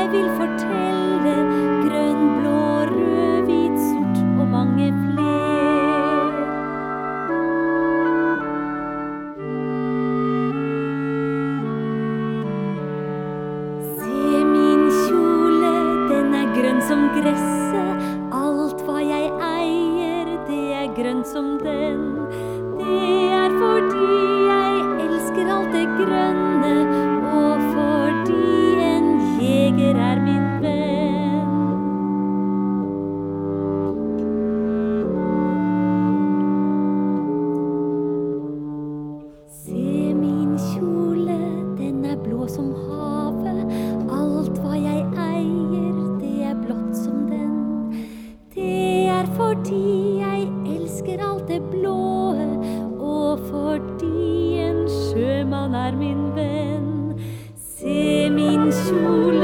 jeg vil fortelle, grønn, blå, rød, hvit, sort og mange fler. Se min kjole, den er grønn som gresset, alt hva jeg eier, det er grønt som den. Det er fordi jeg elsker alt det grønne, og fordi en jeger er min venn. Se min kjole, den er blå som havet, alt hva jeg eier, det er blått som den. Det er fordi jeg elsker alt det blåe, og fordi en sjømann er min venn. Se min kjole,